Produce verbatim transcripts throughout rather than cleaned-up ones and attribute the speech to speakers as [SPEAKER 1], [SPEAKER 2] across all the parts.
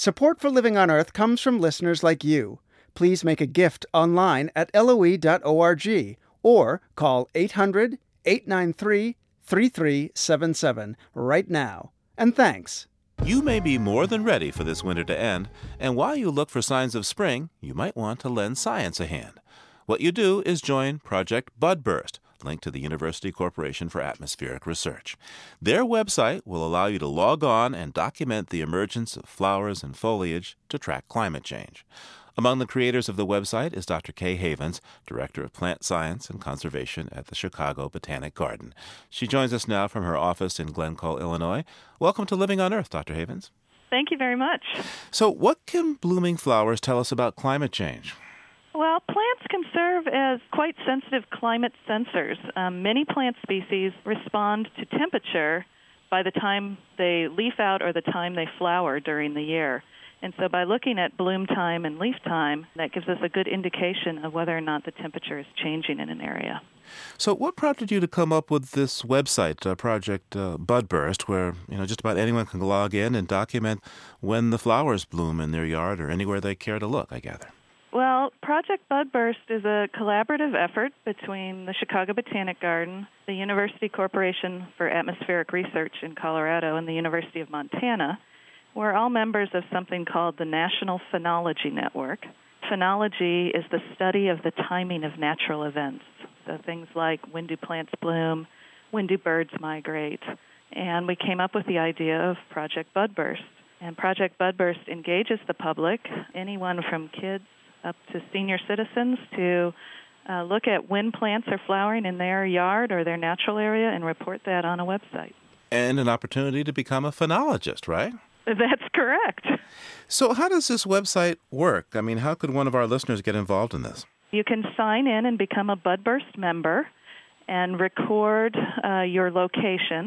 [SPEAKER 1] Support for Living on Earth comes from listeners like you. Please make a gift online at L O E dot org or call eight hundred, eight nine three, three three seven seven right now. And thanks.
[SPEAKER 2] You may be more than ready for this winter to end, and while you look for signs of spring, you might want to lend science a hand. What you do is join Project Budburst, linked to the University Corporation for Atmospheric Research. Their website will allow you to log on and document the emergence of flowers and foliage to track climate change. Among the creators of the website is Doctor Kay Havens, Director of Plant Science and Conservation at the Chicago Botanic Garden. She joins us now from her office in Glencoe, Illinois. Welcome to Living on Earth, Doctor Havens.
[SPEAKER 3] Thank you very much.
[SPEAKER 2] So what can blooming flowers tell us about climate change?
[SPEAKER 3] Well, plants can serve as quite sensitive climate sensors. Um, many plant species respond to temperature by the time they leaf out or the time they flower during the year. And so by looking at bloom time and leaf time, that gives us a good indication of whether or not the temperature is changing in an area.
[SPEAKER 2] So what prompted you to come up with this website, uh, Project uh, Budburst, where you know just about anyone can log in and document when the flowers bloom in their yard or anywhere they care to look, I gather?
[SPEAKER 3] Well, Project Budburst is a collaborative effort between the Chicago Botanic Garden, the University Corporation for Atmospheric Research in Colorado, and the University of Montana. We're all members of something called the National Phenology Network. Phenology is the study of the timing of natural events. So things like when do plants bloom, when do birds migrate. And we came up with the idea of Project Budburst. And Project Budburst engages the public, anyone from kids up to senior citizens, to uh, look at when plants are flowering in their yard or their natural area and report that on a website.
[SPEAKER 2] And an opportunity to become a phenologist, right?
[SPEAKER 3] That's correct.
[SPEAKER 2] So how does this website work? I mean, how could one of our listeners get involved in this?
[SPEAKER 3] You can sign in and become a Budburst member and record uh, your location.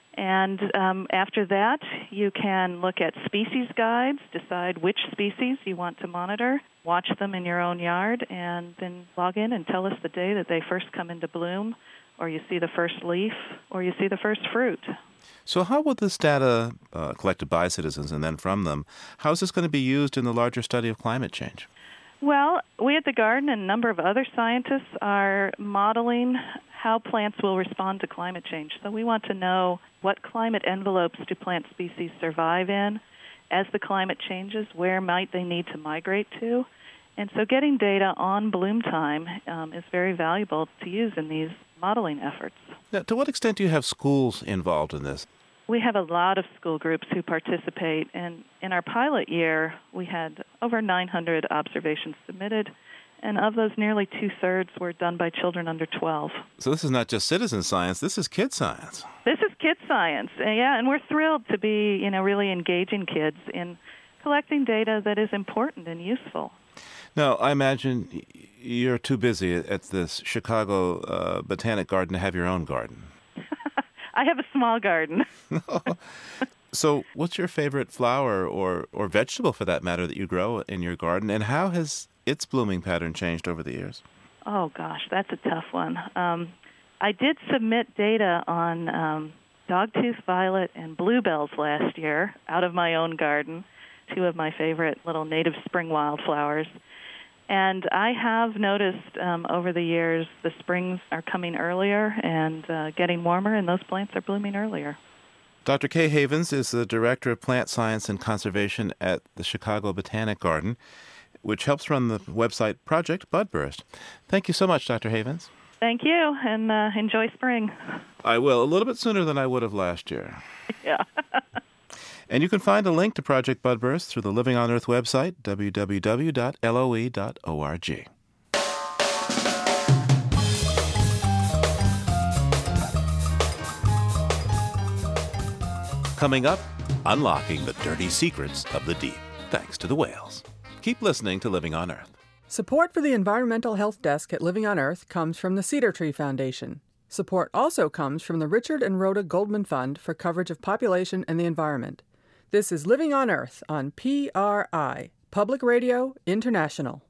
[SPEAKER 3] And um, after that, you can look at species guides, decide which species you want to monitor, watch them in your own yard, and then log in and tell us the day that they first come into bloom, or you see the first leaf, or you see the first fruit.
[SPEAKER 2] So how will this data uh, collected by citizens and then from them, how is this going to be used in the larger study of climate change?
[SPEAKER 3] Well, we at the Garden and a number of other scientists are modeling how plants will respond to climate change. So we want to know what climate envelopes do plant species survive in. As the climate changes, where might they need to migrate to? And so getting data on bloom time um, is very valuable to use in these modeling efforts.
[SPEAKER 2] Now, to what extent do you have schools involved in this?
[SPEAKER 3] We have a lot of school groups who participate, and in our pilot year, we had over nine hundred observations submitted, and of those, nearly two-thirds were done by children under twelve.
[SPEAKER 2] So this is not just citizen science, this is kid science.
[SPEAKER 3] This is kid science, yeah, and we're thrilled to be, you know, really engaging kids in collecting data that is important and useful.
[SPEAKER 2] Now, I imagine you're too busy at this Chicago uh, Botanic Garden to have your own garden.
[SPEAKER 3] I have a small garden.
[SPEAKER 2] So what's your favorite flower or, or vegetable, for that matter, that you grow in your garden, and how has its blooming pattern changed over the years?
[SPEAKER 3] Oh, gosh, that's a tough one. Um, I did submit data on um, dogtooth violet and bluebells last year out of my own garden, two of my favorite little native spring wildflowers. And I have noticed um, over the years the springs are coming earlier and uh, getting warmer, and those plants are blooming earlier.
[SPEAKER 2] Doctor Kay Havens is the Director of Plant Science and Conservation at the Chicago Botanic Garden, which helps run the website Project Budburst. Thank you so much, Doctor Havens.
[SPEAKER 3] Thank you, and uh, enjoy spring.
[SPEAKER 2] I will, a little bit sooner than I would have last year.
[SPEAKER 3] Yeah.
[SPEAKER 2] And you can find a link to Project Budburst through the Living on Earth website, w w w dot l o e dot org. Coming up, unlocking the dirty secrets of the deep, thanks to the whales. Keep listening to Living on Earth.
[SPEAKER 4] Support for the Environmental Health Desk at Living on Earth comes from the Cedar Tree Foundation. Support also comes from the Richard and Rhoda Goldman Fund for coverage of population and the environment. This is Living on Earth on P R I, Public Radio International.